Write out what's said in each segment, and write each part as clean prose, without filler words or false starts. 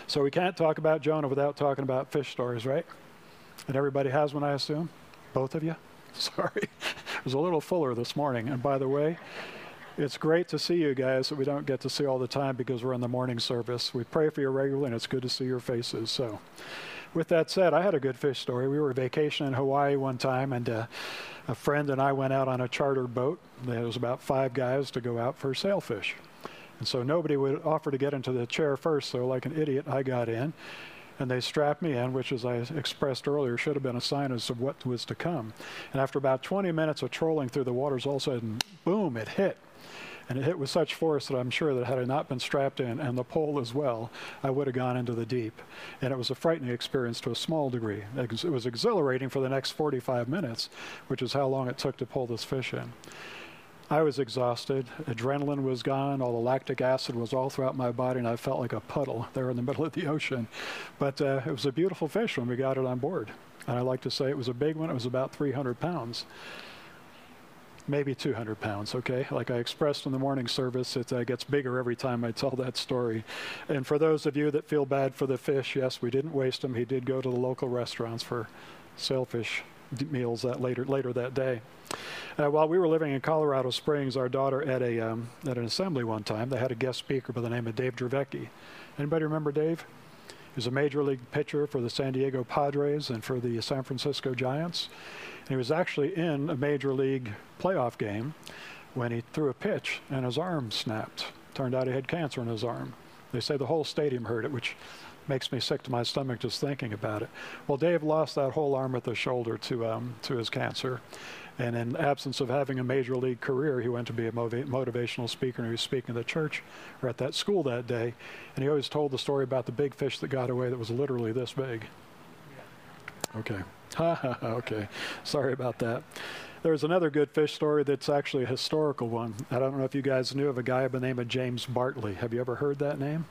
So we can't talk about Jonah without talking about fish stories, right? And everybody has one, I assume? Both of you? Sorry. It was a little fuller this morning. And by the way, it's great to see you guys that we don't get to see all the time because we're in the morning service. We pray for you regularly, and it's good to see your faces. So with that said, I had a good fish story. We were vacationing in Hawaii one time, and a friend and I went out on a chartered boat. There was about 5 guys to go out for sailfish. And so nobody would offer to get into the chair first, so like an idiot, I got in. And they strapped me in, which, as I expressed earlier, should have been a sign as to what was to come. And after about 20 minutes of trolling through the waters, all of a sudden, boom, it hit. And it hit with such force that I'm sure that had I not been strapped in, and the pole as well, I would have gone into the deep. And it was a frightening experience to a small degree. It was exhilarating for the next 45 minutes, which is how long it took to pull this fish in. I was exhausted. Adrenaline was gone. All the lactic acid was all throughout my body, and I felt like a puddle there in the middle of the ocean. But it was a beautiful fish when we got it on board. And I like to say it was a big one. It was about 300 pounds. Maybe 200 pounds, okay? Like I expressed in the morning service, it gets bigger every time I tell that story. And for those of you that feel bad for the fish, yes, we didn't waste him. He did go to the local restaurants for sailfish meals later that day. While we were living in Colorado Springs, our daughter at an assembly one time, they had a guest speaker by the name of Dave Dravecki. Anybody remember Dave? He was a major league pitcher for the San Diego Padres and for the San Francisco Giants. And he was actually in a major league playoff game when he threw a pitch and his arm snapped. Turned out he had cancer in his arm. They say the whole stadium heard it, which makes me sick to my stomach just thinking about it. Well, Dave lost that whole arm at the shoulder to his cancer. And in absence of having a major league career, he went to be a motivational speaker, and he was speaking at the church or at that school that day. And he always told the story about the big fish that got away that was literally this big. Okay. Okay. Sorry about that. There's another good fish story that's actually a historical one. I don't know if you guys knew of a guy by the name of James Bartley. Have you ever heard that name?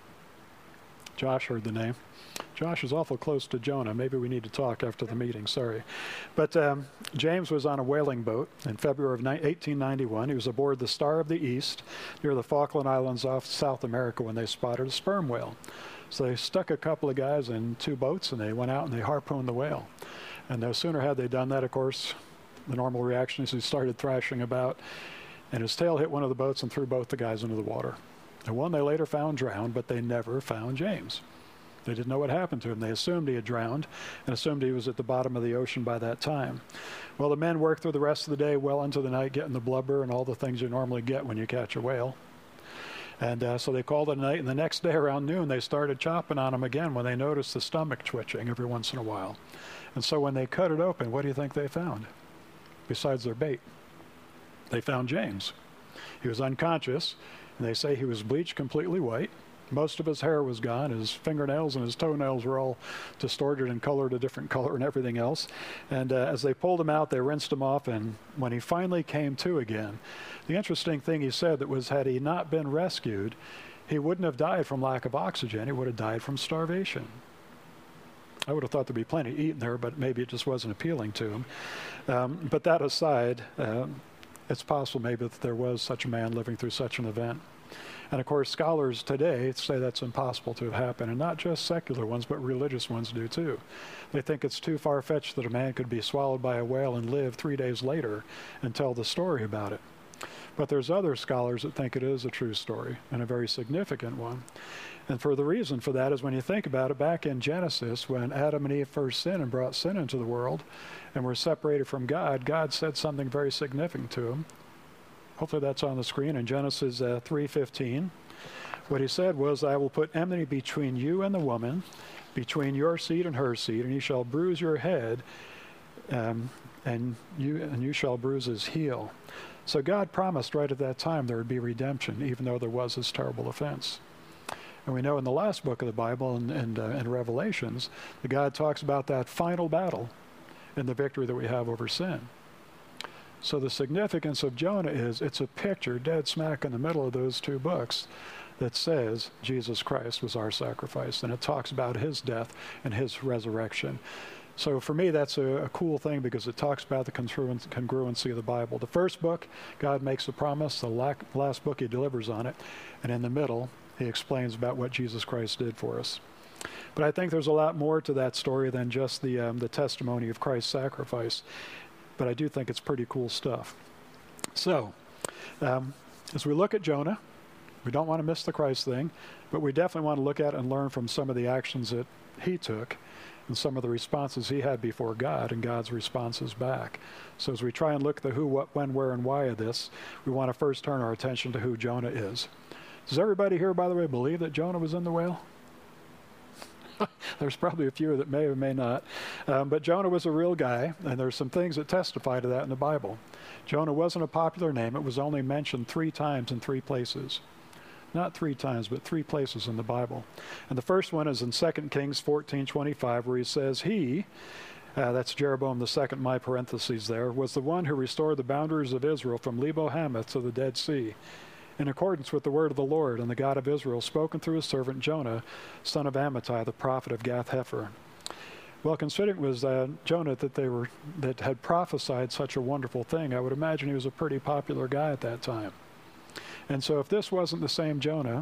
Josh heard the name. Josh is awful close to Jonah. Maybe we need to talk after the meeting. Sorry. But James was on a whaling boat in February of 1891. He was aboard the Star of the East near the Falkland Islands off South America when they spotted a sperm whale. So they stuck a couple of guys in 2 boats, and they went out and they harpooned the whale. And no sooner had they done that, of course, the normal reaction is he started thrashing about, and his tail hit one of the boats and threw both the guys into the water. And one they later found drowned, but they never found James. They didn't know what happened to him. They assumed he had drowned and assumed he was at the bottom of the ocean by that time. Well, the men worked through the rest of the day, well into the night, getting the blubber and all the things you normally get when you catch a whale. And so they called it a night, and the next day around noon, they started chopping on him again when they noticed the stomach twitching every once in a while. And so when they cut it open, what do you think they found? Besides their bait, they found James. He was unconscious, and they say he was bleached completely white. Most of his hair was gone. His fingernails and his toenails were all distorted and colored a different color and everything else. And as they pulled him out, they rinsed him off. And when he finally came to again, the interesting thing he said that was, had he not been rescued, he wouldn't have died from lack of oxygen. He would have died from starvation. I would have thought there'd be plenty to eat in there, but maybe it just wasn't appealing to him. But that aside, it's possible maybe that there was such a man living through such an event. And of course, scholars today say that's impossible to have happened, and not just secular ones, but religious ones do too. They think it's too far-fetched that a man could be swallowed by a whale and live 3 days later and tell the story about it. But there's other scholars that think it is a true story, and a very significant one. And for the reason for that is when you think about it, back in Genesis, when Adam and Eve first sinned and brought sin into the world and were separated from God, God said something very significant to them. Hopefully that's on the screen in Genesis 3:15. What he said was, I will put enmity between you and the woman, between your seed and her seed, and he shall bruise your head, and you shall bruise his heel. So God promised right at that time there would be redemption, even though there was this terrible offense. And we know in the last book of the Bible and Revelations that God talks about that final battle and the victory that we have over sin. So the significance of Jonah is it's a picture dead smack in the middle of those 2 books that says Jesus Christ was our sacrifice, and it talks about his death and his resurrection. So for me, that's a cool thing because it talks about the congruency of the Bible. The first book, God makes a promise. The last book, he delivers on it. And in the middle, he explains about what Jesus Christ did for us. But I think there's a lot more to that story than just the testimony of Christ's sacrifice. But I do think it's pretty cool stuff. So, as we look at Jonah, we don't want to miss the Christ thing, but we definitely want to look at and learn from some of the actions that he took and some of the responses he had before God and God's responses back. So as we try and look at the who, what, when, where, and why of this, we want to first turn our attention to who Jonah is. Does everybody here, by the way, believe that Jonah was in the whale? There's probably a few that may or may not. But Jonah was a real guy, and there's some things that testify to that in the Bible. Jonah wasn't a popular name. It was only mentioned 3 times in 3 places. Not 3 times, but 3 places in the Bible. And the first one is in 2 Kings 14:25, where he says, that's Jeroboam II, my parentheses there, was the one who restored the boundaries of Israel from Lebo Hamath to the Dead Sea, in accordance with the word of the Lord and the God of Israel, spoken through his servant Jonah, son of Amittai, the prophet of Gath-Hepher. Well, considering it was Jonah that had prophesied such a wonderful thing, I would imagine he was a pretty popular guy at that time. And so if this wasn't the same Jonah,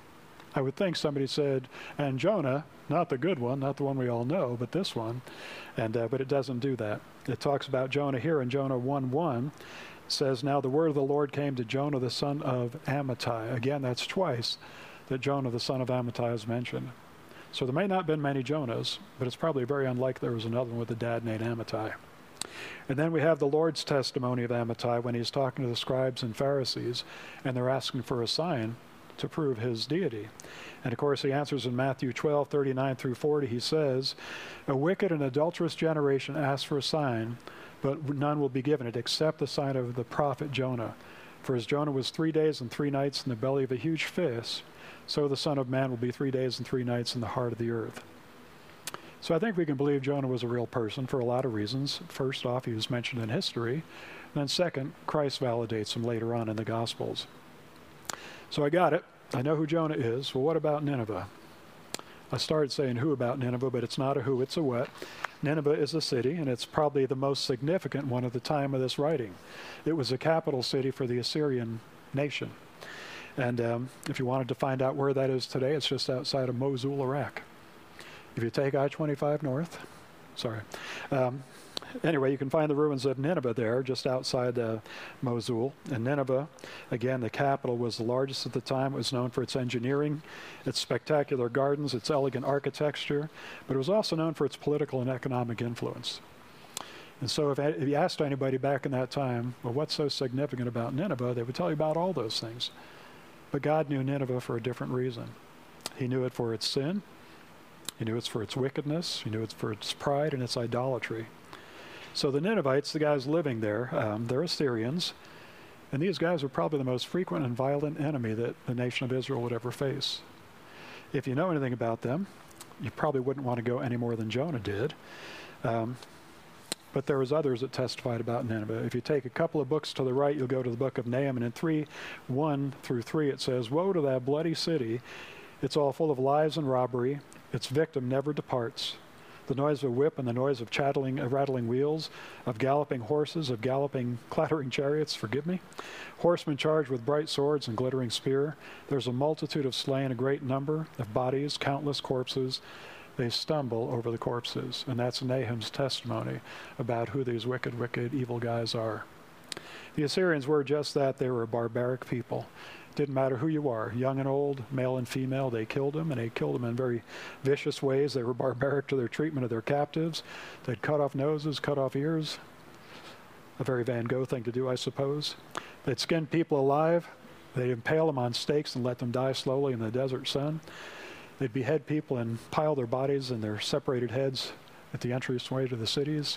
I would think somebody said, and Jonah, not the good one, not the one we all know, but this one. But it doesn't do that. It talks about Jonah here in Jonah 1:1. Says, now the word of the Lord came to Jonah the son of Amittai. Again, that's twice that Jonah the son of Amittai is mentioned. So there may not have been many Jonahs, but it's probably very unlikely there was another one with a dad named Amittai. And then we have the Lord's testimony of Amittai when he's talking to the scribes and Pharisees, and they're asking for a sign to prove his deity. And of course he answers in Matthew 12:39 through 40. He says, a wicked and adulterous generation asks for a sign, but none will be given it except the sign of the prophet Jonah. For as Jonah was 3 days and 3 nights in the belly of a huge fish, so the Son of Man will be 3 days and 3 nights in the heart of the earth. So I think we can believe Jonah was a real person for a lot of reasons. First off, he was mentioned in history. And then second, Christ validates him later on in the Gospels. So I got it. I know who Jonah is. Well, what about Nineveh? I started saying who about Nineveh, but it's not a who, it's a what. Nineveh is a city, and it's probably the most significant one at the time of this writing. It was a capital city for the Assyrian nation. And if you wanted to find out where that is today, it's just outside of Mosul, Iraq. If you take I-25 north, anyway, you can find the ruins of Nineveh there, just outside Mosul. And Nineveh, again, the capital, was the largest at the time. It was known for its engineering, its spectacular gardens, its elegant architecture, but it was also known for its political and economic influence. And so if you asked anybody back in that time, well, what's so significant about Nineveh, they would tell you about all those things. But God knew Nineveh for a different reason. He knew it for its sin. He knew it for its wickedness. He knew it for its pride and its idolatry. So the Ninevites, the guys living there, they're Assyrians, and these guys are probably the most frequent and violent enemy that the nation of Israel would ever face. If you know anything about them, you probably wouldn't want to go any more than Jonah did. But there was others that testified about Nineveh. If you take a couple of books to the right, you'll go to the book of Nahum, and in 3:1 through 3 it says, woe to that bloody city! It's all full of lies and robbery. Its victim never departs. The noise of a whip and the noise of rattling wheels, of galloping horses, of clattering chariots, horsemen charged with bright swords and glittering spear. There's a multitude of slain, a great number of bodies, countless corpses. They stumble over the corpses. And that's Nahum's testimony about who these wicked, evil guys are. The Assyrians were just that. They were a barbaric people. Didn't matter who you are, young and old, male and female, they killed them, and they killed them in very vicious ways. They were barbaric to their treatment of their captives. They'd cut off noses, cut off ears. A very Van Gogh thing to do, I suppose. They'd skin people alive. They'd impale them on stakes and let them die slowly in the desert sun. They'd behead people and pile their bodies and their separated heads at the entryway to the cities.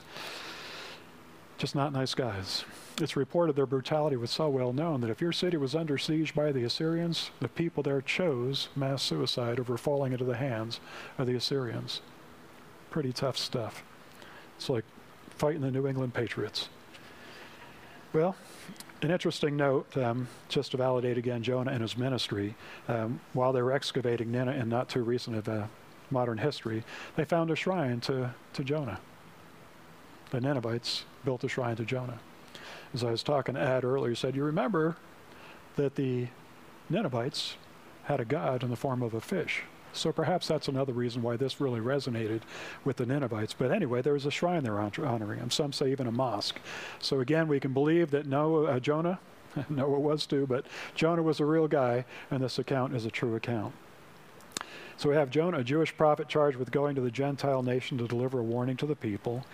Just not nice guys. It's reported their brutality was so well known that if your city was under siege by the Assyrians, the people there chose mass suicide over falling into the hands of the Assyrians. Pretty tough stuff. It's like fighting the New England Patriots. Well, an interesting note, just to validate again Jonah and his ministry, while they were excavating Nineveh in not too recent of modern history, they found a shrine to Jonah. The Ninevites built a shrine to Jonah. As I was talking to Ad earlier, he said, you remember that the Ninevites had a god in the form of a fish. So perhaps that's another reason why this really resonated with the Ninevites. But anyway, there was a shrine there honoring him. Some say even a mosque. So again, we can believe that Jonah, Noah was too, but Jonah was a real guy, and this account is a true account. So we have Jonah, a Jewish prophet charged with going to the Gentile nation to deliver a warning to the people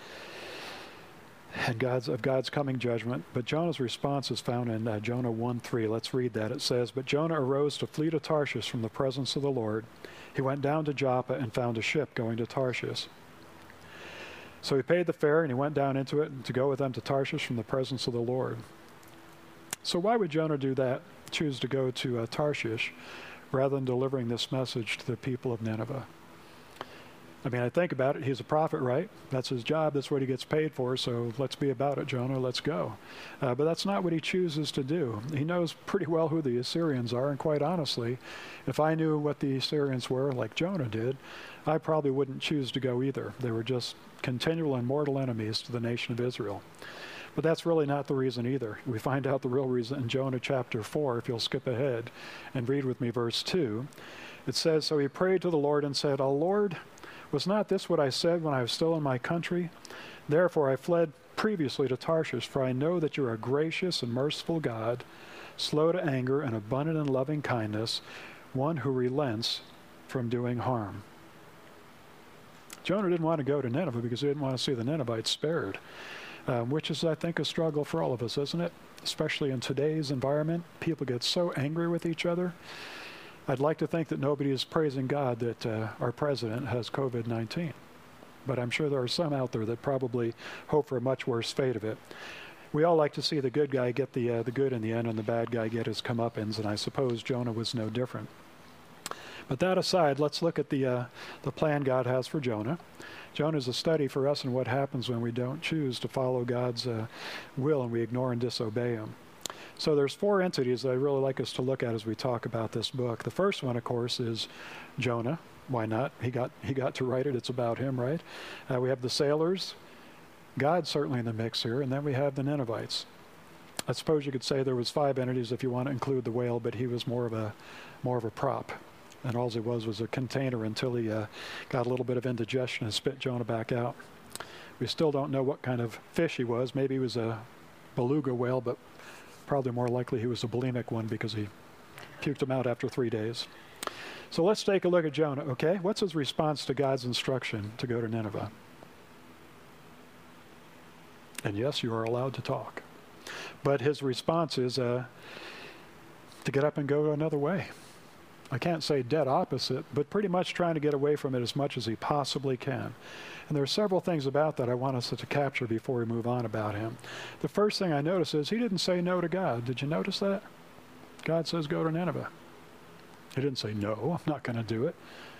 and God's coming judgment. But Jonah's response is found in Jonah 1:3. Let's read that. It says, "But Jonah arose to flee to Tarshish from the presence of the Lord. He went down to Joppa and found a ship going to Tarshish. So he paid the fare and he went down into it to go with them to Tarshish from the presence of the Lord." So why would Jonah do that, choose to go to Tarshish, rather than delivering this message to the people of Nineveh? I mean, I think about it. He's a prophet, right? That's his job. That's what he gets paid for. So let's be about it, Jonah. Let's go. But that's not what he chooses to do. He knows pretty well who the Assyrians are. And quite honestly, if I knew what the Assyrians were, like Jonah did, I probably wouldn't choose to go either. They were just continual and mortal enemies to the nation of Israel. But that's really not the reason either. We find out the real reason in Jonah chapter 4, if you'll skip ahead and read with me verse 2. It says, "So he prayed to the Lord and said, 'O Lord, was not this what I said when I was still in my country? Therefore I fled previously to Tarshish, for I know that you are a gracious and merciful God, slow to anger and abundant in loving kindness, one who relents from doing harm.'" Jonah didn't want to go to Nineveh because he didn't want to see the Ninevites spared, which is, I think, a struggle for all of us, isn't it? Especially in today's environment. People get so angry with each other. I'd like to think that nobody is praising God that our president has COVID-19. But I'm sure there are some out there that probably hope for a much worse fate of it. We all like to see the good guy get the good in the end and the bad guy get his comeuppance, and I suppose Jonah was no different. But that aside, let's look at the plan God has for Jonah. Jonah is a study for us in what happens when we don't choose to follow God's will and we ignore and disobey him. So there's four entities that I'd really like us to look at as we talk about this book. The first one, of course, is Jonah. Why not? He got to write it. It's about him, right? We have the sailors. God's certainly in the mix here. And then we have the Ninevites. I suppose you could say there was 5 entities if you want to include the whale, but he was more of a prop. And all he was a container until he got a little bit of indigestion and spit Jonah back out. We still don't know what kind of fish he was. Maybe he was a beluga whale, but probably more likely he was a bulimic one because he puked him out after 3 days. So let's take a look at Jonah, okay? What's his response to God's instruction to go to Nineveh? And yes, you are allowed to talk. But his response is to get up and go another way. I can't say dead opposite, but pretty much trying to get away from it as much as he possibly can. And there are several things about that I want us to capture before we move on about him. The first thing I notice is he didn't say no to God. Did you notice that? God says go to Nineveh. He didn't say, no, I'm not going to do it.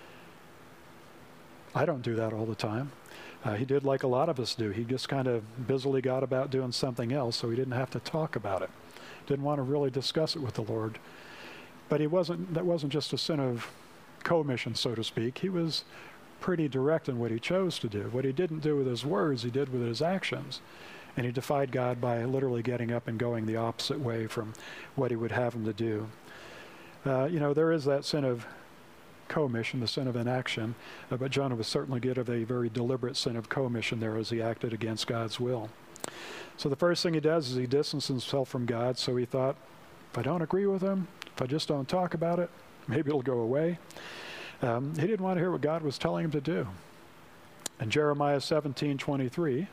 I don't do that all the time. He did like a lot of us do. He just kind of busily got about doing something else, so he didn't have to talk about it. Didn't want to really discuss it with the Lord. But that wasn't just a sin of commission, so to speak. He was pretty direct in what he chose to do. What he didn't do with his words, he did with his actions. And he defied God by literally getting up and going the opposite way from what he would have him to do. There is that sin of commission, the sin of inaction, but Jonah was certainly guilty of a very deliberate sin of commission there as he acted against God's will. So the first thing he does is he distances himself from God. So he thought, if I don't agree with him, if I just don't talk about it, maybe it'll go away. He didn't want to hear what God was telling him to do. In Jeremiah 17:23,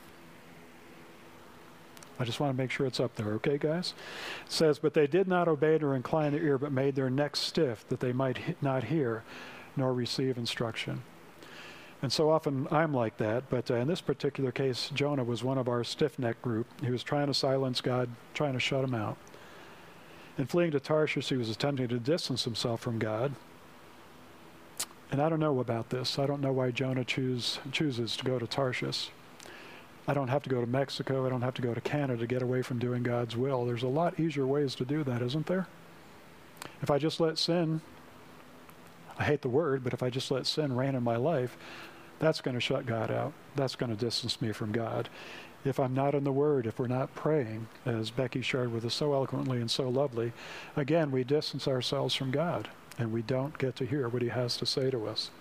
I just want to make sure it's up there, okay, guys? It says, "But they did not obey nor incline their ear, but made their necks stiff, that they might not hear nor receive instruction." And so often I'm like that, but in this particular case, Jonah was one of our stiff-necked group. He was trying to silence God, trying to shut him out. In fleeing to Tarshish, he was attempting to distance himself from God. And I don't know about this. I don't know why Jonah chooses to go to Tarshish. I don't have to go to Mexico. I don't have to go to Canada to get away from doing God's will. There's a lot easier ways to do that, isn't there? If I just let sin, I hate the word, but if I just let sin reign in my life, that's going to shut God out. That's going to distance me from God. If I'm not in the Word, if we're not praying, as Becky shared with us so eloquently and so lovely, again, we distance ourselves from God. and we don't get to hear what he has to say to us.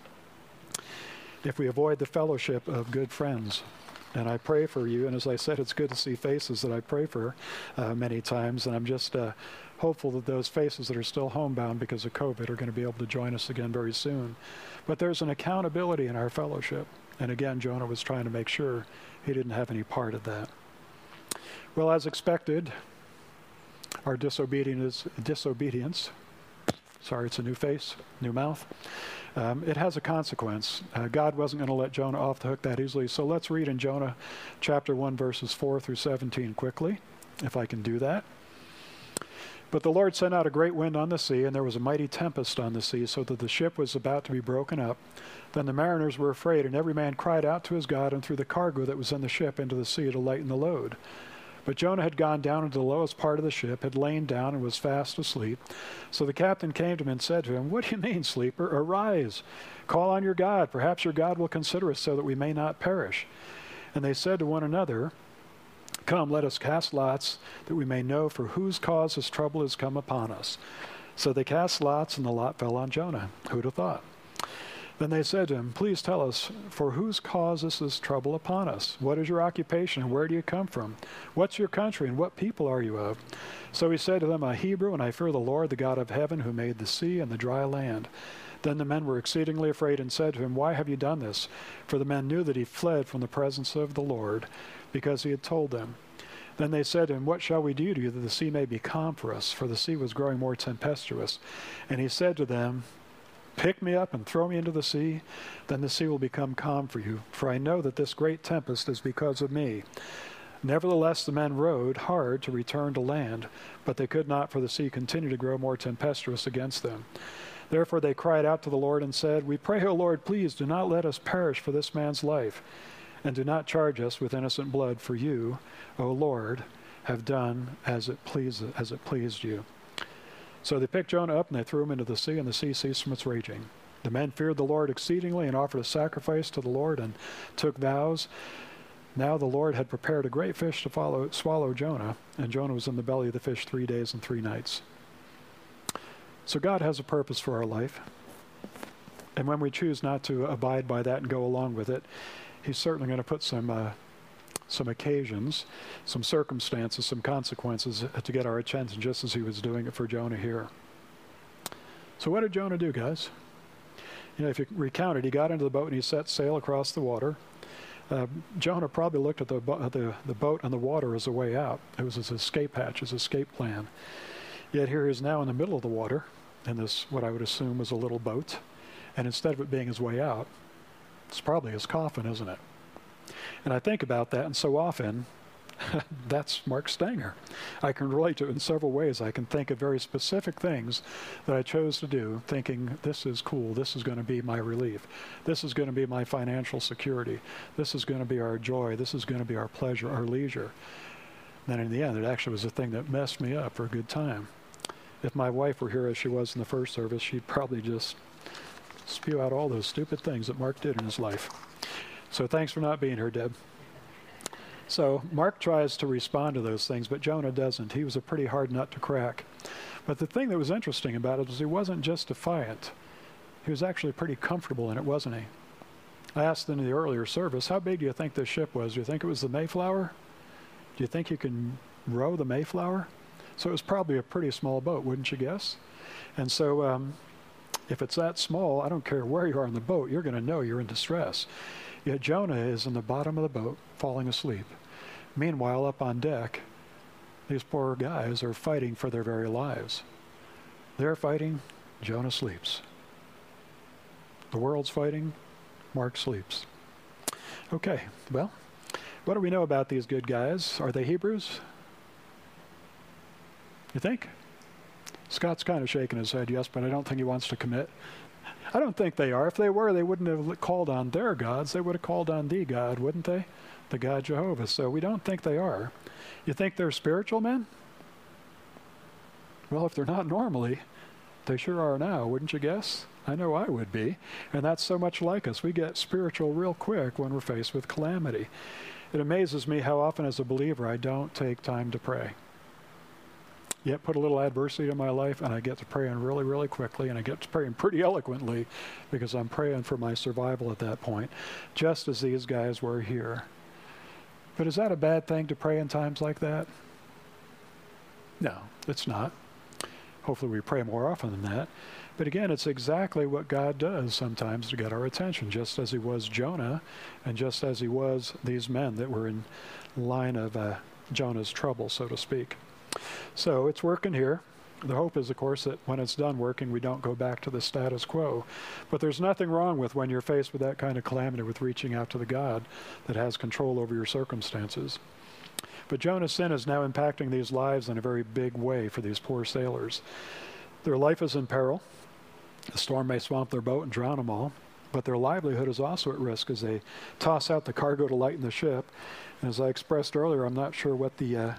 If we avoid the fellowship of good friends, and I pray for you, and as I said, it's good to see faces that I pray for many times, and I'm just hopeful that those faces that are still homebound because of COVID are going to be able to join us again very soon. But there's an accountability in our fellowship, and again, Jonah was trying to make sure he didn't have any part of that. Well, as expected, our disobedience, sorry, it's a new face, new mouth. It has a consequence. God wasn't going to let Jonah off the hook that easily. So let's read in Jonah chapter 1, verses 4 through 17 quickly, if I can do that. But the Lord sent out a great wind on the sea, and there was a mighty tempest on the sea, so that the ship was about to be broken up. Then the mariners were afraid, and every man cried out to his God and threw the cargo that was in the ship into the sea to lighten the load. But Jonah had gone down into the lowest part of the ship, had lain down, and was fast asleep. So the captain came to him and said to him, "What do you mean, sleeper? Arise, call on your God. Perhaps your God will consider us so that we may not perish." And they said to one another, "Come, let us cast lots, that we may know for whose cause this trouble has come upon us." So they cast lots, and the lot fell on Jonah. Who'd have thought? Then they said to him, "Please tell us, for whose cause is this trouble upon us? What is your occupation, and where do you come from? What's your country, and what people are you of?" So he said to them, "I'm a Hebrew, and I fear the Lord, the God of heaven, who made the sea and the dry land." Then the men were exceedingly afraid and said to him, "Why have you done this?" For the men knew that he fled from the presence of the Lord, because he had told them. Then they said to him, "What shall we do to you that the sea may be calm for us?" For the sea was growing more tempestuous. And he said to them, "Pick me up and throw me into the sea, then the sea will become calm for you. For I know that this great tempest is because of me." Nevertheless, the men rowed hard to return to land, but they could not, for the sea continued to grow more tempestuous against them. Therefore they cried out to the Lord and said, "We pray, O Lord, please do not let us perish for this man's life, and do not charge us with innocent blood, for you, O Lord, have done as it pleased you." So they picked Jonah up, and they threw him into the sea, and the sea ceased from its raging. The men feared the Lord exceedingly, and offered a sacrifice to the Lord, and took vows. Now the Lord had prepared a great fish to swallow Jonah, and Jonah was in the belly of the fish 3 days and 3 nights. So God has a purpose for our life. And when we choose not to abide by that and go along with it, he's certainly going to put some occasions, some circumstances, some consequences to get our attention, just as he was doing it for Jonah here. So what did Jonah do, guys? You know, if you recount it, he got into the boat and he set sail across the water. Jonah probably looked at the boat and the water as a way out. It was his escape hatch, his escape plan. Yet here he is now in the middle of the water, in this, what I would assume was a little boat. And instead of it being his way out, it's probably his coffin, isn't it? And I think about that, and so often, that's Mark Stanger. I can relate to it in several ways. I can think of very specific things that I chose to do, thinking, this is cool, this is going to be my relief, this is going to be my financial security, this is going to be our joy, this is going to be our pleasure, our leisure. Then in the end, it actually was the thing that messed me up for a good time. If my wife were here as she was in the first service, she'd probably just spew out all those stupid things that Mark did in his life. So thanks for not being here, Deb. So Mark tries to respond to those things, but Jonah doesn't. He was a pretty hard nut to crack. But the thing that was interesting about it was he wasn't just defiant. He was actually pretty comfortable in it, wasn't he? I asked in the earlier service, how big do you think this ship was? Do you think it was the Mayflower? Do you think you can row the Mayflower? So it was probably a pretty small boat, wouldn't you guess? And so if it's that small, I don't care where you are on the boat, you're going to know you're in distress. Yet Jonah is in the bottom of the boat, falling asleep. Meanwhile, up on deck, these poor guys are fighting for their very lives. They're fighting, Jonah sleeps. The world's fighting, Mark sleeps. Okay, well, what do we know about these good guys? Are they Hebrews? You think? Scott's kind of shaking his head, yes, but I don't think he wants to commit. I don't think they are. If they were, they wouldn't have called on their gods. They would have called on the God, wouldn't they? The God Jehovah. So we don't think they are. You think they're spiritual men? Well, if they're not normally, they sure are now, wouldn't you guess? I know I would be. And that's so much like us. We get spiritual real quick when we're faced with calamity. It amazes me how often as a believer I don't take time to pray. yet put a little adversity in my life, and I get to praying really, really quickly, and I get to praying pretty eloquently because I'm praying for my survival at that point, just as these guys were here. But is that a bad thing to pray in times like that? No, it's not. Hopefully we pray more often than that. But again, it's exactly what God does sometimes to get our attention, just as he was Jonah, and just as he was these men that were in line of Jonah's trouble, so to speak. So it's working here. The hope is, of course, that when it's done working, we don't go back to the status quo. But there's nothing wrong with, when you're faced with that kind of calamity, with reaching out to the God that has control over your circumstances. But Jonah's sin is now impacting these lives in a very big way for these poor sailors. Their life is in peril. The storm may swamp their boat and drown them all, but their livelihood is also at risk as they toss out the cargo to lighten the ship. And as I expressed earlier, I'm not sure what the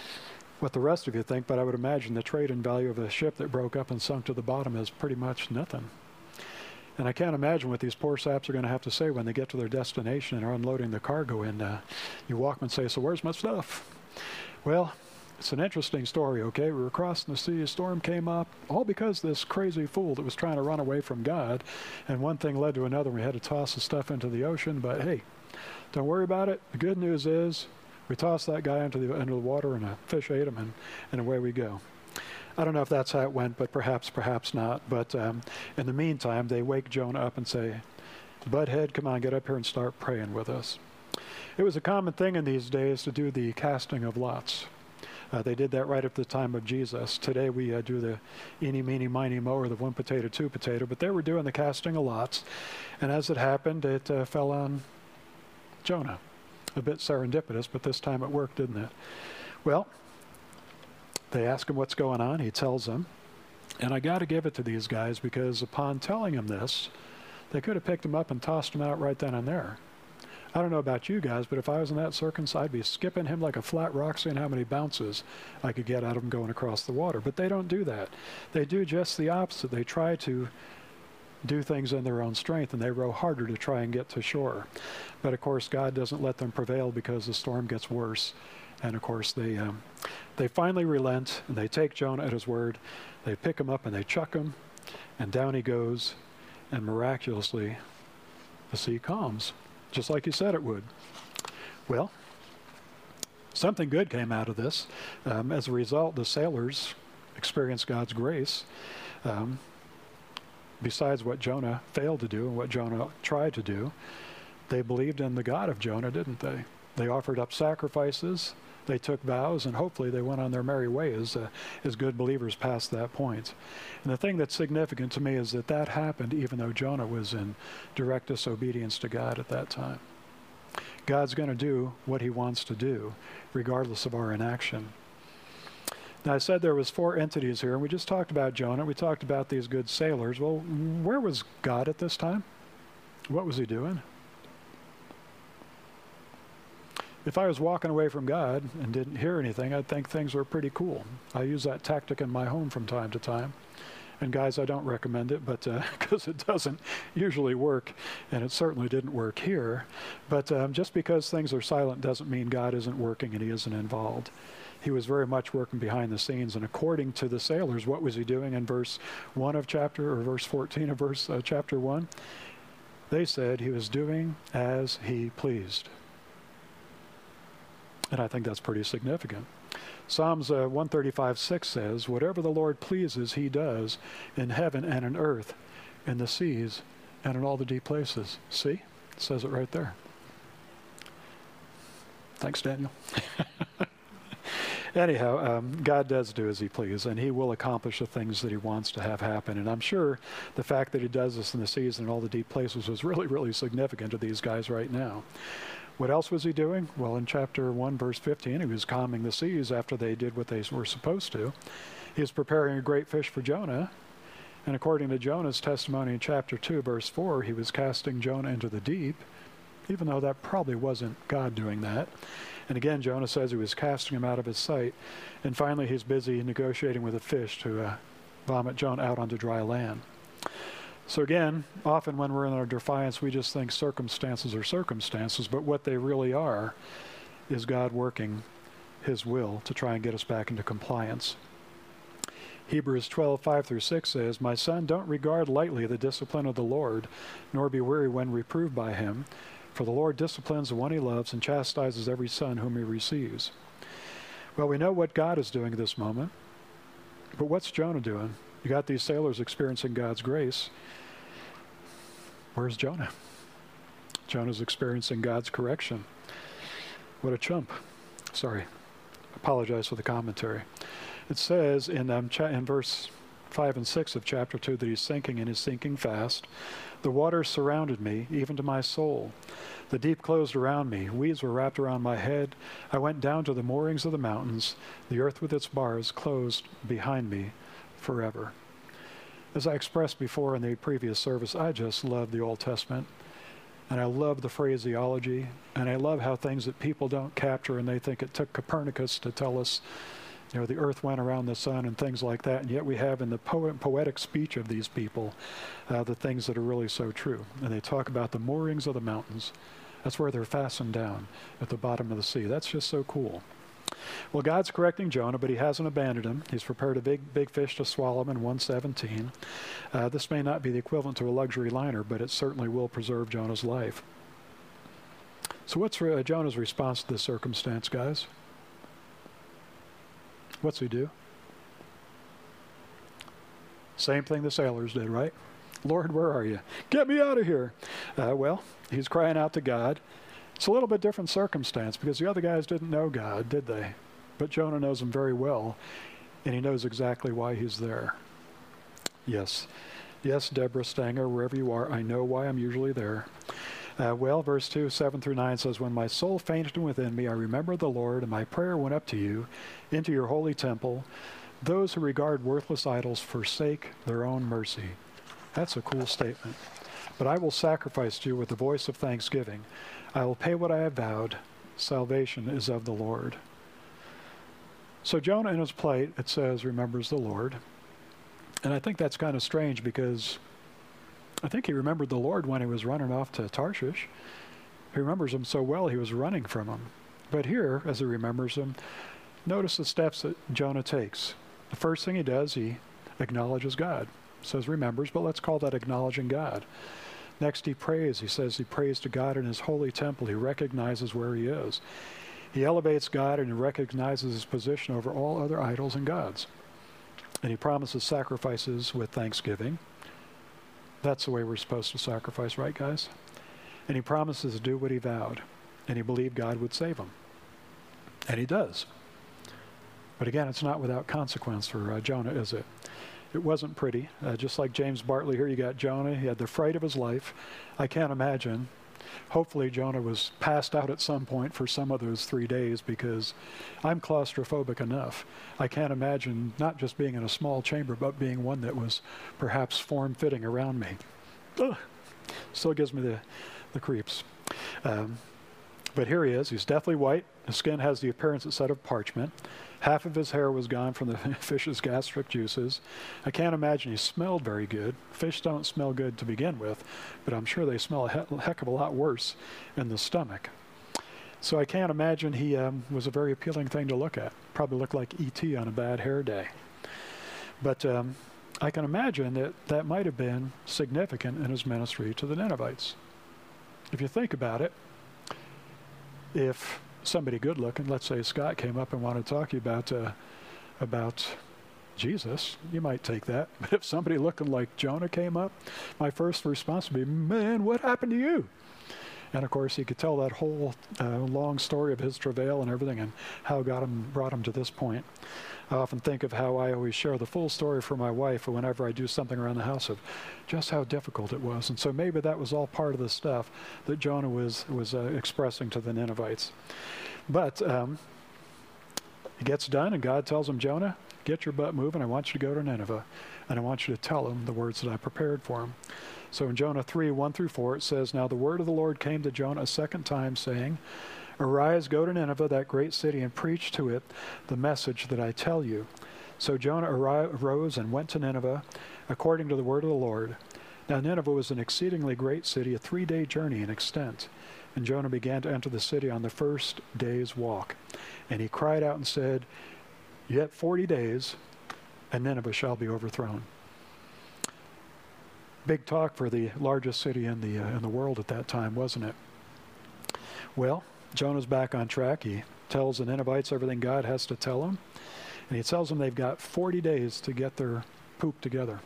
rest of you think, but I would imagine the trade-in value of a ship that broke up and sunk to the bottom is pretty much nothing. And I can't imagine what these poor saps are going to have to say when they get to their destination and are unloading the cargo, and you walk and say, "So where's my stuff?" Well, it's an interesting story, okay? We were crossing the sea, a storm came up, all because this crazy fool that was trying to run away from God, and one thing led to another. We had to toss the stuff into the ocean, but hey, don't worry about it. The good news is we tossed that guy into the water, and a fish ate him, and away we go. I don't know if that's how it went, but perhaps not. But in the meantime, they wake Jonah up and say, "Butthead, come on, get up here and start praying with us." It was a common thing in these days to do the casting of lots. They did that right at the time of Jesus. Today we do the eeny, meeny, miny, mo, or the one potato, two potato, but they were doing the casting of lots. And as it happened, it fell on Jonah. A bit serendipitous, but this time it worked, didn't it? Well, they ask him what's going on. He tells them. And I got to give it to these guys, because upon telling him this, they could have picked him up and tossed him out right then and there. I don't know about you guys, but if I was in that circumstance, I'd be skipping him like a flat rock, seeing how many bounces I could get out of him going across the water. But they don't do that. They do just the opposite. They try to do things in their own strength, and they row harder to try and get to shore. But of course, God doesn't let them prevail, because the storm gets worse. And of course, they finally relent, and they take Jonah at his word. They pick him up and they chuck him, and down he goes, and miraculously, the sea calms, just like he said it would. Well, something good came out of this. As a result, the sailors experienced God's grace. Besides what Jonah failed to do and what Jonah tried to do, they believed in the God of Jonah, didn't they? They offered up sacrifices, they took vows, and hopefully they went on their merry way as good believers past that point. And the thing that's significant to me is that that happened even though Jonah was in direct disobedience to God at that time. God's going to do what he wants to do, regardless of our inaction. Now, I said there was 4 entities here, and we just talked about Jonah. We talked about these good sailors. Well, where was God at this time? What was he doing? If I was walking away from God and didn't hear anything, I'd think things were pretty cool. I use that tactic in my home from time to time. And guys, I don't recommend it, but because it doesn't usually work, and it certainly didn't work here. But just because things are silent doesn't mean God isn't working and he isn't involved. He was very much working behind the scenes, and according to the sailors, what was he doing in verse 1 of verse 14 of chapter 1? They said he was doing as he pleased. And I think that's pretty significant. Psalms 135:6 says, "Whatever the Lord pleases, he does in heaven and in earth, in the seas, and in all the deep places." See? It says it right there. Thanks, Daniel. Anyhow, God does do as he pleases, and he will accomplish the things that he wants to have happen. And I'm sure the fact that he does this in the seas and all the deep places was really, really significant to these guys right now. What else was he doing? Well, in chapter 1, verse 15, he was calming the seas after they did what they were supposed to. He was preparing a great fish for Jonah. And according to Jonah's testimony in chapter 2, verse 4, he was casting Jonah into the deep, even though that probably wasn't God doing that. And again, Jonah says he was casting him out of his sight. And finally, he's busy negotiating with a fish to vomit Jonah out onto dry land. So again, often when we're in our defiance, we just think circumstances are circumstances, but what they really are is God working his will to try and get us back into compliance. Hebrews 12:5-6 says, "My son, don't regard lightly the discipline of the Lord, nor be weary when reproved by him. For the Lord disciplines the one he loves and chastises every son whom he receives." Well, we know what God is doing at this moment, but what's Jonah doing? You got these sailors experiencing God's grace. Where's Jonah? Jonah's experiencing God's correction. What a chump. Sorry. Apologize for the commentary. It says in verse 5 and 6 of chapter 2 that he's sinking and is sinking fast. "The waters surrounded me, even to my soul. The deep closed around me. Weeds were wrapped around my head. I went down to the moorings of the mountains. The earth with its bars closed behind me forever." As I expressed before in the previous service, I just love the Old Testament. And I love the phraseology. And I love how things that people don't capture, and they think it took Copernicus to tell us, the earth went around the sun and things like that. And yet we have in the poetic speech of these people the things that are really so true. And they talk about the moorings of the mountains. That's where they're fastened down at the bottom of the sea. That's just so cool. Well, God's correcting Jonah, but he hasn't abandoned him. He's prepared a big fish to swallow him in 1:17. This may not be the equivalent to a luxury liner, but it certainly will preserve Jonah's life. So what's Jonah's response to this circumstance, guys? What's he do? Same thing the sailors did, right? "Lord, where are you? Get me out of here." Well, he's crying out to God. It's a little bit different circumstance because the other guys didn't know God, did they? But Jonah knows him very well, and he knows exactly why he's there. Yes, Deborah Stanger, wherever you are, I know why I'm usually there. Verse 2, 7-9 says, "When my soul fainted within me, I remembered the Lord, and my prayer went up to you, into your holy temple. Those who regard worthless idols forsake their own mercy." That's a cool statement. "But I will sacrifice to you with the voice of thanksgiving. I will pay what I have vowed. Salvation is of the Lord." So Jonah in his plight, it says, remembers the Lord. And I think that's kind of strange because I think he remembered the Lord when he was running off to Tarshish. He remembers him so well he was running from him. But here, as he remembers him, notice the steps that Jonah takes. The first thing he does, he acknowledges God. It says remembers, but let's call that acknowledging God. Next, he prays. He says he prays to God in his holy temple. He recognizes where he is. He elevates God and he recognizes his position over all other idols and gods. And he promises sacrifices with thanksgiving. That's the way we're supposed to sacrifice, right, guys? And he promises to do what he vowed. And he believed God would save him. And he does. But again, it's not without consequence for Jonah, is it? It wasn't pretty. Just like James Bartley here, you got Jonah. He had the fright of his life. I can't imagine. Hopefully Jonah was passed out at some point for some of those 3 days because I'm claustrophobic enough. I can't imagine not just being in a small chamber, but being one that was perhaps form-fitting around me. Ugh. Still gives me the creeps. But here he is. He's deathly white. His skin has the appearance instead of parchment. Half of his hair was gone from the fish's gastric juices. I can't imagine he smelled very good. Fish don't smell good to begin with, but I'm sure they smell a heck of a lot worse in the stomach. So I can't imagine he was a very appealing thing to look at. Probably looked like E.T. on a bad hair day. But I can imagine that might have been significant in his ministry to the Ninevites. If you think about it, if somebody good looking, let's say Scott, came up and wanted to talk to you about Jesus, you might take that. But if somebody looking like Jonah came up, my first response would be, "Man, what happened to you?" And of course, he could tell that whole long story of his travail and everything and how God brought him to this point. I often think of how I always share the full story for my wife whenever I do something around the house of just how difficult it was. And so maybe that was all part of the stuff that Jonah was expressing to the Ninevites. But he gets done and God tells him, "Jonah, get your butt moving. I want you to go to Nineveh. And I want you to tell him the words that I prepared for him." So in Jonah 3, 1-4, it says, "Now the word of the Lord came to Jonah a second time, saying, 'Arise, go to Nineveh, that great city, and preach to it the message that I tell you.' So Jonah arose and went to Nineveh, according to the word of the Lord. Now Nineveh was an exceedingly great city, a 3-day journey in extent. And Jonah began to enter the city on the first day's walk. And he cried out and said, 'Yet 40 days, and Nineveh shall be overthrown. Big talk for the largest city in the world at that time, wasn't it? Well, Jonah's back on track. He tells the Ninevites everything God has to tell them, and he tells them they've got 40 days to get their poop together.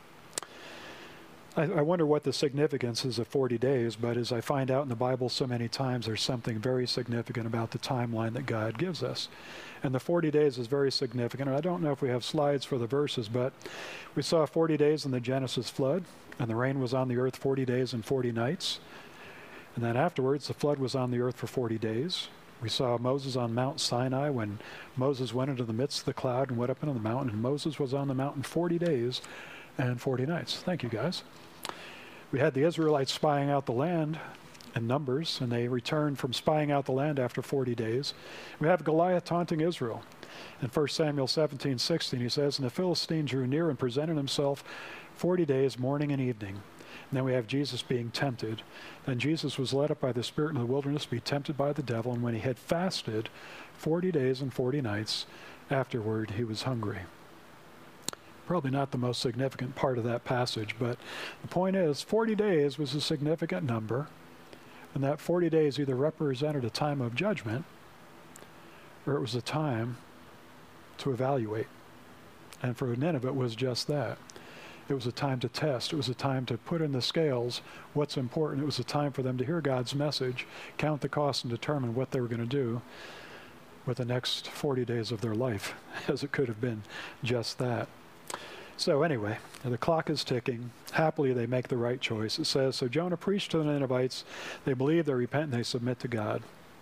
I wonder what the significance is of 40 days, but as I find out in the Bible so many times, there's something very significant about the timeline that God gives us. And the 40 days is very significant. And I don't know if we have slides for the verses, but we saw 40 days in the Genesis flood, and the rain was on the earth 40 days and 40 nights. And then afterwards, the flood was on the earth for 40 days. We saw Moses on Mount Sinai when Moses went into the midst of the cloud and went up into the mountain, and Moses was on the mountain 40 days and 40 nights. Thank you, guys. We had the Israelites spying out the land in Numbers, and they returned from spying out the land after 40 days. We have Goliath taunting Israel. In 1 Samuel 17:16, he says, "And the Philistine drew near and presented himself 40 days, morning and evening." And then we have Jesus being tempted. Then Jesus was led up by the Spirit in the wilderness to be tempted by the devil, and when he had fasted 40 days and 40 nights, afterward he was hungry. Probably not the most significant part of that passage, but the point is 40 days was a significant number, and that 40 days either represented a time of judgment or it was a time to evaluate. And for Nineveh, it was just that. It was a time to test. It was a time to put in the scales what's important. It was a time for them to hear God's message, count the cost, and determine what they were going to do with the next 40 days of their life, as it could have been just that. So anyway, the clock is ticking. Happily, they make the right choice. It says, "So Jonah preached to the Ninevites. They believe, they repent, and they submit to God."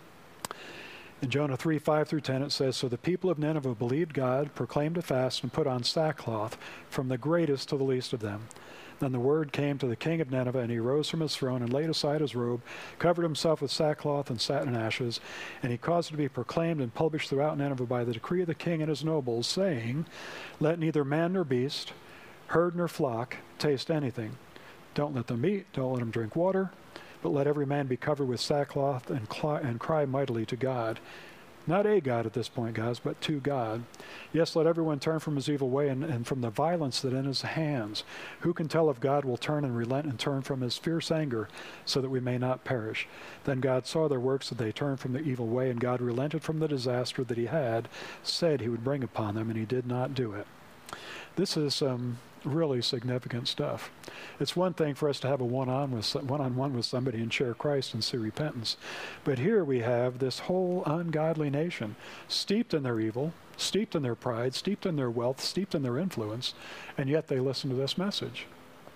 In Jonah 3:5-10, it says, "So the people of Nineveh believed God, proclaimed a fast, and put on sackcloth, from the greatest to the least of them. Then the word came to the king of Nineveh, and he rose from his throne and laid aside his robe, covered himself with sackcloth and sat in ashes. And he caused it to be proclaimed and published throughout Nineveh by the decree of the king and his nobles, saying, Let neither man nor beast, herd nor flock, taste anything. Don't let them eat, don't let them drink water, but let every man be covered with sackcloth and cry mightily to God." Not a God at this point, guys, but to God. "Yes, let everyone turn from his evil way and from the violence that in his hands. Who can tell if God will turn and relent and turn from his fierce anger so that we may not perish? Then God saw their works, that they turned from the evil way, and God relented from the disaster that he had said he would bring upon them, and he did not do it." This is really significant stuff. It's one thing for us to have a one-on-one with somebody and share Christ and see repentance. But here we have this whole ungodly nation, steeped in their evil, steeped in their pride, steeped in their wealth, steeped in their influence, and yet they listen to this message.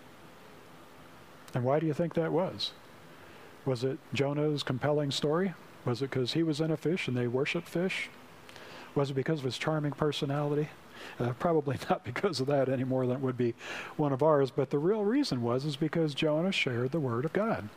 And why do you think that was? Was it Jonah's compelling story? Was it because he was in a fish and they worshiped fish? Was it because of his charming personality? Probably not because of that any more than it would be one of ours, but the real reason is because Jonah shared the word of God.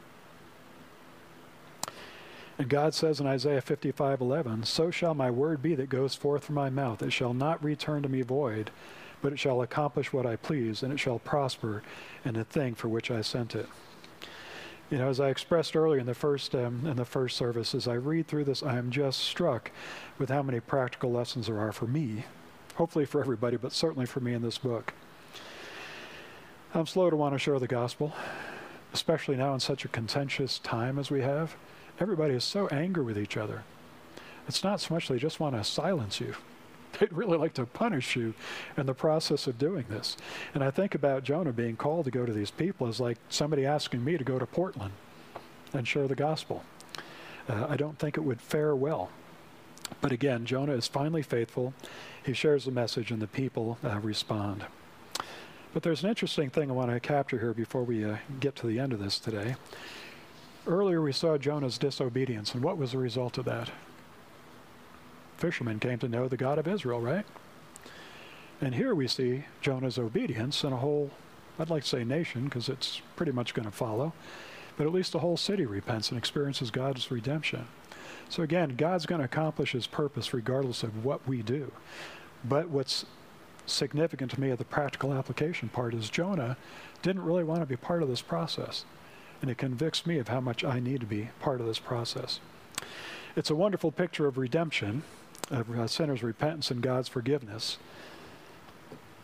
And God says in Isaiah 55:11, "So shall my word be that goes forth from my mouth. It shall not return to me void, but it shall accomplish what I please, and it shall prosper in the thing for which I sent it." You know, as I expressed earlier in the first service, as I read through this, I am just struck with how many practical lessons there are for me. Hopefully for everybody, but certainly for me in this book. I'm slow to want to share the gospel, especially now in such a contentious time as we have. Everybody is so angry with each other. It's not so much they just want to silence you. They'd really like to punish you in the process of doing this. And I think about Jonah being called to go to these people as like somebody asking me to go to Portland and share the gospel. I don't think it would fare well. But again, Jonah is finally faithful. He shares the message and the people respond. But there's an interesting thing I want to capture here before we get to the end of this today. Earlier we saw Jonah's disobedience, and what was the result of that? Fishermen came to know the God of Israel, right? And here we see Jonah's obedience, and a whole, I'd like to say nation, because it's pretty much going to follow, but at least the whole city repents and experiences God's redemption. So again, God's going to accomplish his purpose regardless of what we do. But what's significant to me of the practical application part is Jonah didn't really want to be part of this process. And it convicts me of how much I need to be part of this process. It's a wonderful picture of redemption, of sinners' repentance and God's forgiveness.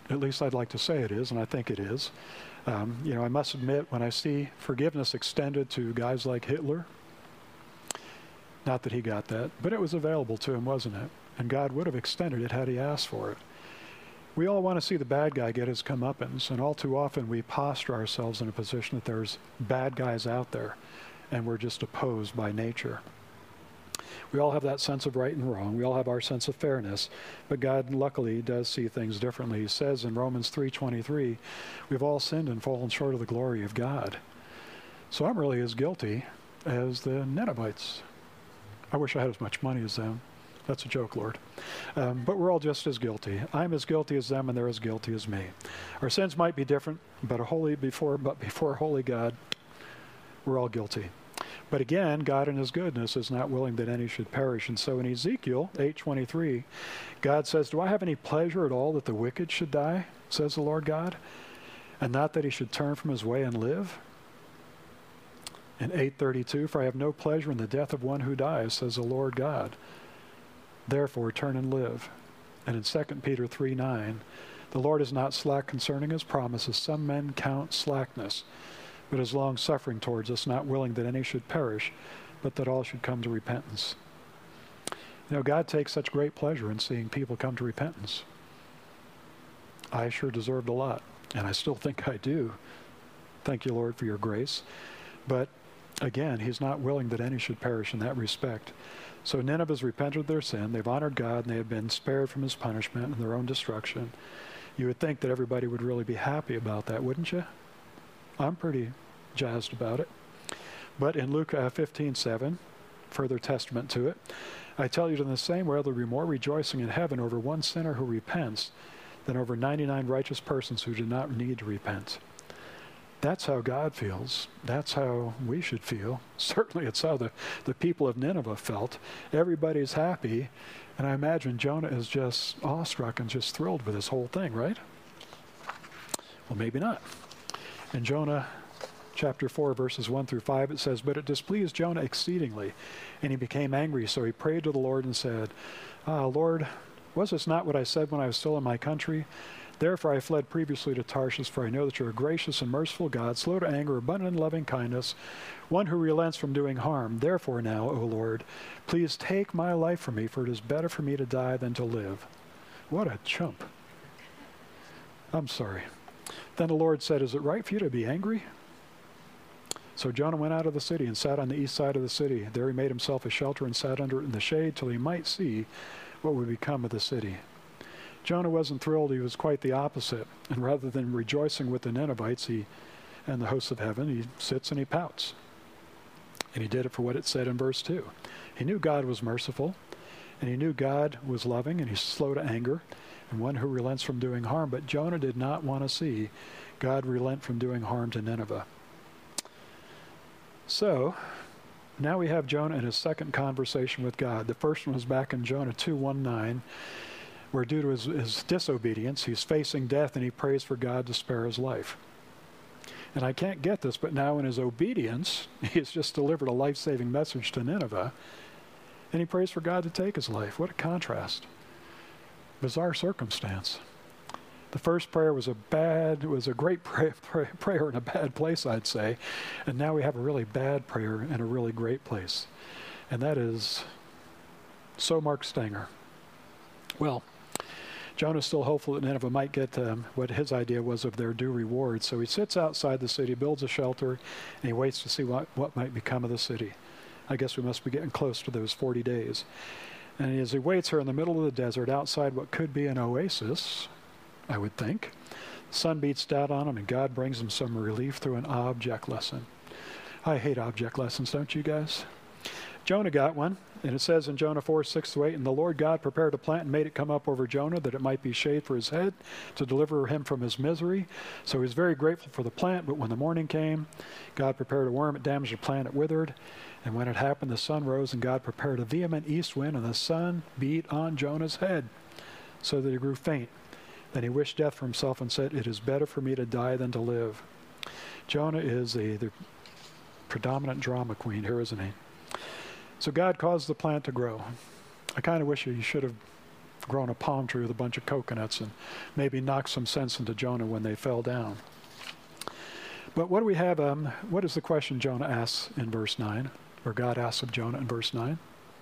At least I'd like to say it is, and I think it is. I must admit, when I see forgiveness extended to guys like Hitler, not that he got that, but it was available to him, wasn't it? And God would have extended it had he asked for it. We all want to see the bad guy get his comeuppance, and all too often we posture ourselves in a position that there's bad guys out there, and we're just opposed by nature. We all have that sense of right and wrong. We all have our sense of fairness, but God luckily does see things differently. He says in Romans 3:23, we've all sinned and fallen short of the glory of God. So I'm really as guilty as the Ninevites. I wish I had as much money as them. That's a joke, Lord. But we're all just as guilty. I'm as guilty as them, and they're as guilty as me. Our sins might be different, but before holy God, we're all guilty. But again, God in his goodness is not willing that any should perish. And so in Ezekiel 8:23, God says, do I have any pleasure at all that the wicked should die, says the Lord God, and not that he should turn from his way and live? In 8:32, for I have no pleasure in the death of one who dies, says the Lord God. Therefore, turn and live. And in 2 Peter 3:9, the Lord is not slack concerning his promises. Some men count slackness, but is long-suffering towards us, not willing that any should perish, but that all should come to repentance. God takes such great pleasure in seeing people come to repentance. I sure deserved a lot, and I still think I do. Thank you, Lord, for your grace. But again, he's not willing that any should perish in that respect. So Nineveh has repented of their sin. They've honored God, and they have been spared from his punishment and their own destruction. You would think that everybody would really be happy about that, wouldn't you? I'm pretty jazzed about it. But in Luke 15:7, further testament to it, I tell you, in the same way, there will be more rejoicing in heaven over one sinner who repents than over 99 righteous persons who do not need to repent. That's how God feels. That's how we should feel. Certainly it's how the people of Nineveh felt. Everybody's happy, and I imagine Jonah is just awestruck and just thrilled with this whole thing, right? Well, maybe not. In Jonah chapter 4, verses 1 through 5, it says, but it displeased Jonah exceedingly, and he became angry. So he prayed to the Lord and said, Lord, was this not what I said when I was still in my country? Therefore I fled previously to Tarshish, for I know that you are a gracious and merciful God, slow to anger, abundant in loving kindness, one who relents from doing harm. Therefore now, O Lord, please take my life from me, for it is better for me to die than to live. What a chump. I'm sorry. Then the Lord said, is it right for you to be angry? So Jonah went out of the city and sat on the east side of the city. There he made himself a shelter and sat under it in the shade till he might see what would become of the city. Jonah wasn't thrilled. He was quite the opposite. And rather than rejoicing with the Ninevites and the hosts of heaven, he sits and he pouts. And he did it for what it said in verse 2. He knew God was merciful, and he knew God was loving, and he's slow to anger, and one who relents from doing harm. But Jonah did not want to see God relent from doing harm to Nineveh. So now we have Jonah in his second conversation with God. The first one was back in Jonah 2:1-9, where due to his disobedience, he's facing death, and he prays for God to spare his life. And I can't get this, but now in his obedience, he's just delivered a life-saving message to Nineveh, and he prays for God to take his life. What a contrast. Bizarre circumstance. The first prayer was a great prayer in a bad place, I'd say. And now we have a really bad prayer in a really great place. And that is so Mark Stanger. Well, Jonah's still hopeful that Nineveh might get what his idea was of their due reward. So he sits outside the city, builds a shelter, and he waits to see what might become of the city. I guess we must be getting close to those 40 days. And as he waits here in the middle of the desert, outside what could be an oasis, I would think, the sun beats down on him, and God brings him some relief through an object lesson. I hate object lessons, don't you guys? Jonah got one, and it says in Jonah 4:6-8, and the Lord God prepared a plant and made it come up over Jonah, that it might be shade for his head, to deliver him from his misery. So he was very grateful for the plant, but when the morning came, God prepared a worm, it damaged the plant, it withered. And when it happened, the sun rose, and God prepared a vehement east wind, and the sun beat on Jonah's head, so that he grew faint. Then he wished death for himself and said, it is better for me to die than to live. Jonah is the predominant drama queen here, isn't he? So God caused the plant to grow. I kind of wish he should have grown a palm tree with a bunch of coconuts and maybe knocked some sense into Jonah when they fell down. But what do we have? What is the question Jonah asks in verse 9, or God asks of Jonah in verse 9?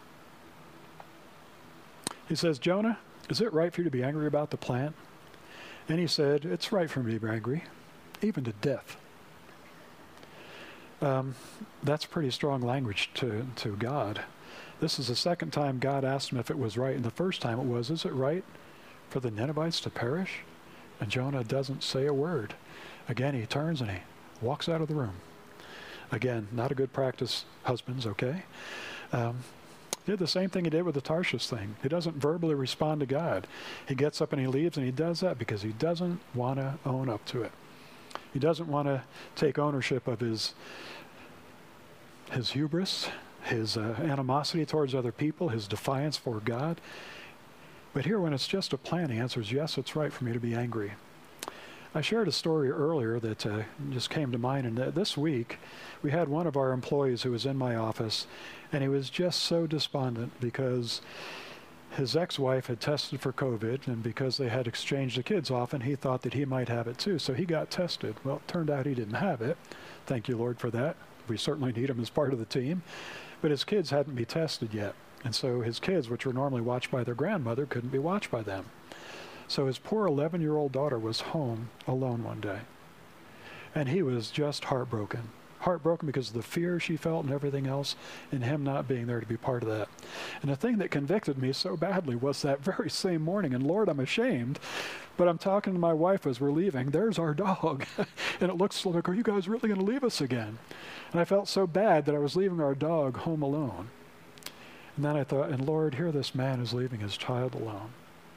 He says, Jonah, is it right for you to be angry about the plant? And he said, it's right for me to be angry, even to death. That's pretty strong language to God. This is the second time God asked him if it was right, and the first time it was, is it right for the Ninevites to perish? And Jonah doesn't say a word. Again, he turns and he walks out of the room. Again, not a good practice, husbands, okay? Did the same thing he did with the Tarshish thing. He doesn't verbally respond to God. He gets up and he leaves, and he does that because he doesn't want to own up to it. He doesn't want to take ownership of his hubris, his animosity towards other people, his defiance for God. But here, when it's just a plan, he answers, yes, it's right for me to be angry. I shared a story earlier that just came to mind, and this week we had one of our employees who was in my office, and he was just so despondent because his ex-wife had tested for COVID, and because they had exchanged the kids often, he thought that he might have it too. So he got tested. Well, it turned out he didn't have it. Thank you, Lord, for that. We certainly need him as part of the team. But his kids hadn't been tested yet. And so his kids, which were normally watched by their grandmother, couldn't be watched by them. So his poor 11-year-old daughter was home alone one day. And he was just heartbroken. Heartbroken because of the fear she felt and everything else, and him not being there to be part of that. And the thing that convicted me so badly was that very same morning, and Lord, I'm ashamed, but I'm talking to my wife as we're leaving, there's our dog. And it looks like, are you guys really going to leave us again? And I felt so bad that I was leaving our dog home alone. And then I thought, and Lord, here this man is leaving his child alone.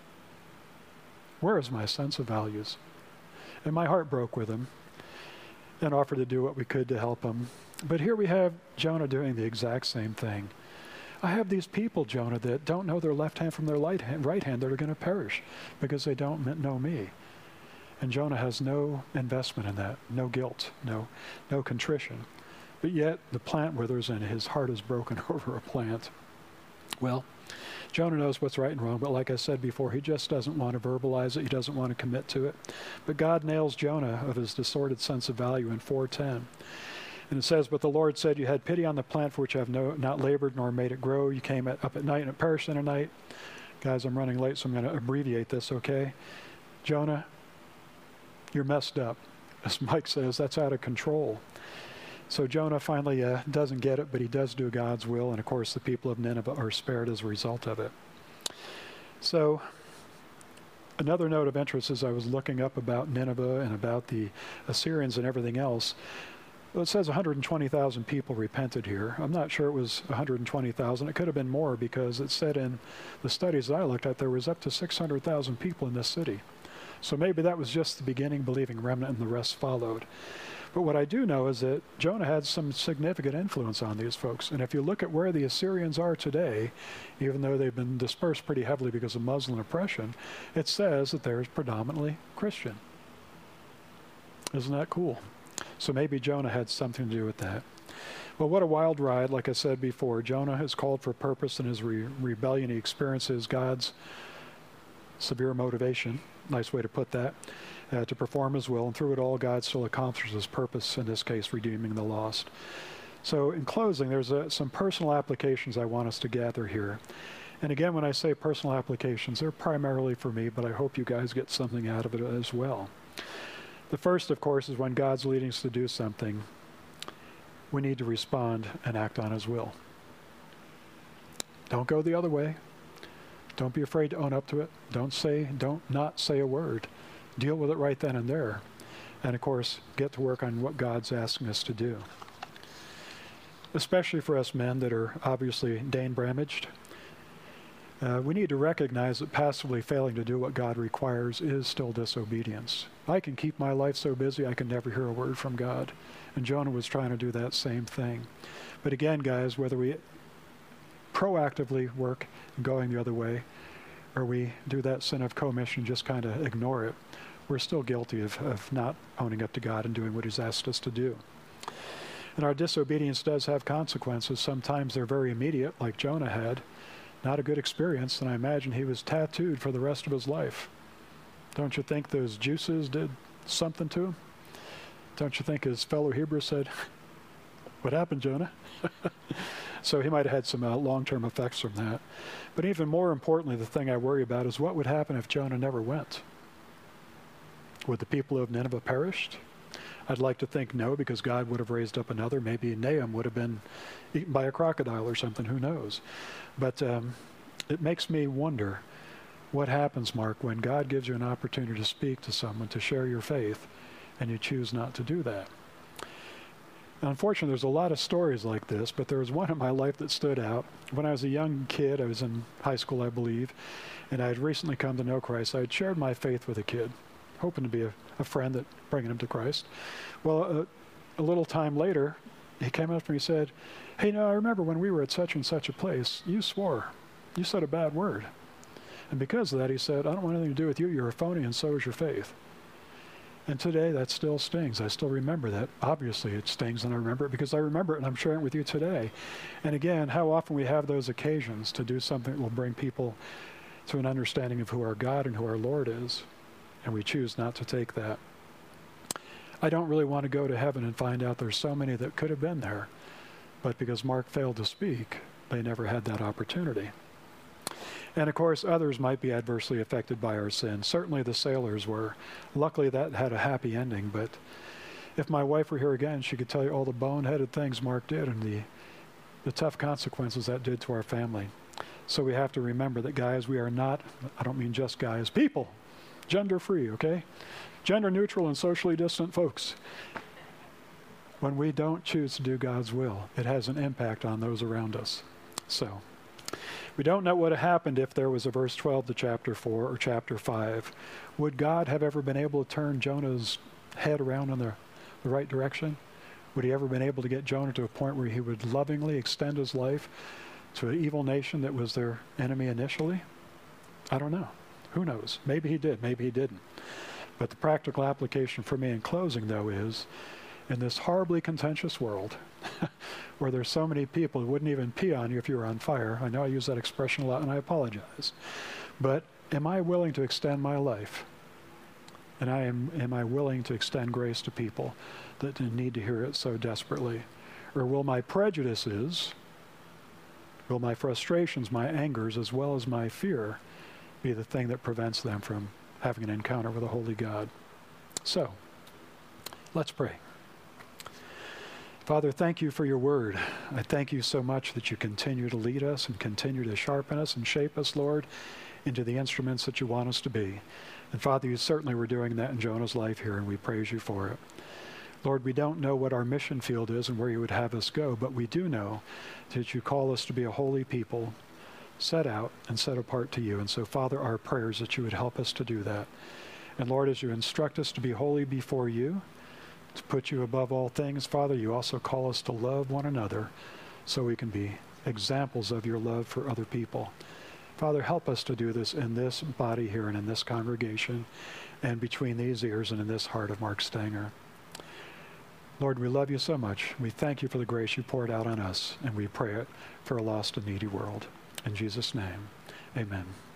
Where is my sense of values? And my heart broke with him and offered to do what we could to help him. But here we have Jonah doing the exact same thing. I have these people, Jonah, that don't know their left hand from their right hand that are going to perish because they don't know me. And Jonah has no investment in that, no guilt, no contrition. But yet the plant withers and his heart is broken over a plant. Well, Jonah knows what's right and wrong, but like I said before, he just doesn't want to verbalize it. He doesn't want to commit to it. But God nails Jonah of his distorted sense of value in 4:10. And it says, but the Lord said, you had pity on the plant for which I have not labored nor made it grow. You came up at night and it perished in a night. Guys, I'm running late, so I'm going to abbreviate this, okay? Jonah, you're messed up. As Mike says, that's out of control. So Jonah finally doesn't get it, but he does do God's will, and of course the people of Nineveh are spared as a result of it. So another note of interest as I was looking up about Nineveh and about the Assyrians and everything else, well, it says 120,000 people repented here. I'm not sure it was 120,000. It could have been more because it said in the studies that I looked at there was up to 600,000 people in this city. So maybe that was just the beginning believing remnant and the rest followed. But what I do know is that Jonah had some significant influence on these folks. And if you look at where the Assyrians are today, even though they've been dispersed pretty heavily because of Muslim oppression, it says that they're predominantly Christian. Isn't that cool? So maybe Jonah had something to do with that. Well, what a wild ride. Like I said before, Jonah is called for purpose in his rebellion. He experiences God's severe motivation, nice way to put that, to perform his will. And through it all, God still accomplishes his purpose, in this case, redeeming the lost. So in closing, there's some personal applications I want us to gather here. And again, when I say personal applications, they're primarily for me, but I hope you guys get something out of it as well. The first, of course, is when God's leading us to do something, we need to respond and act on his will. Don't go the other way. Don't be afraid to own up to it. Don't not say a word. Deal with it right then and there. And of course, get to work on what God's asking us to do. Especially for us men that are obviously Dane Bramaged, we need to recognize that passively failing to do what God requires is still disobedience. I can keep my life so busy I can never hear a word from God. And Jonah was trying to do that same thing. But again, guys, whether we proactively work going the other way, or we do that sin of commission, just kind of ignore it, we're still guilty of not owning up to God and doing what he's asked us to do. And our disobedience does have consequences. Sometimes they're very immediate, like Jonah had, not a good experience, and I imagine he was tattooed for the rest of his life. Don't you think those juices did something to him? Don't you think his fellow Hebrew said, "What happened, Jonah?" So he might have had some long-term effects from that. But even more importantly, the thing I worry about is what would happen if Jonah never went? Would the people of Nineveh perished? I'd like to think no, because God would have raised up another. Maybe Nahum would have been eaten by a crocodile or something, who knows. But it makes me wonder what happens, Mark, when God gives you an opportunity to speak to someone, to share your faith, and you choose not to do that. Unfortunately, there's a lot of stories like this, but there was one in my life that stood out. When I was a young kid, I was in high school, I believe, and I had recently come to know Christ. I had shared my faith with a kid, hoping to be a friend that bringing him to Christ. Well, a little time later, he came up to me and said, "Hey, I remember when we were at such and such a place, you swore. You said a bad word. And because of that," he said, "I don't want anything to do with you. You're a phony, and so is your faith." And today, that still stings. I still remember that. Obviously, it stings, and I remember it because I remember it, and I'm sharing it with you today. And again, how often we have those occasions to do something that will bring people to an understanding of who our God and who our Lord is, and we choose not to take that. I don't really want to go to heaven and find out there's so many that could have been there, but because Mark failed to speak, they never had that opportunity. And of course, others might be adversely affected by our sin. Certainly the sailors were. Luckily, that had a happy ending, but if my wife were here again, she could tell you all the boneheaded things Mark did and the tough consequences that did to our family. So we have to remember that, guys, we are not, I don't mean just guys, people, gender-free, okay? Gender-neutral and socially distant folks. When we don't choose to do God's will, it has an impact on those around us. So we don't know what happened if there was a verse 12 to chapter 4 or chapter 5. Would God have ever been able to turn Jonah's head around in the right direction? Would he ever been able to get Jonah to a point where he would lovingly extend his life to an evil nation that was their enemy initially? I don't know. Who knows? Maybe he did, maybe he didn't. But the practical application for me in closing, though, is in this horribly contentious world where there's so many people who wouldn't even pee on you if you were on fire. I know I use that expression a lot, and I apologize. But am I willing to extend my life? And am I willing to extend grace to people that need to hear it so desperately? Or will my prejudices, will my frustrations, my angers, as well as my fear be the thing that prevents them from having an encounter with a holy God? So, let's pray. Father, thank you for your word. I thank you so much that you continue to lead us and continue to sharpen us and shape us, Lord, into the instruments that you want us to be. And Father, you certainly were doing that in Jonah's life here, and we praise you for it. Lord, we don't know what our mission field is and where you would have us go, but we do know that you call us to be a holy people, set out and set apart to you. And so, Father, our prayer is that you would help us to do that. And Lord, as you instruct us to be holy before you, to put you above all things, Father, you also call us to love one another so we can be examples of your love for other people. Father, help us to do this in this body here and in this congregation and between these ears and in this heart of Mark Stanger. Lord, we love you so much. We thank you for the grace you poured out on us, and we pray it for a lost and needy world. In Jesus' name, amen.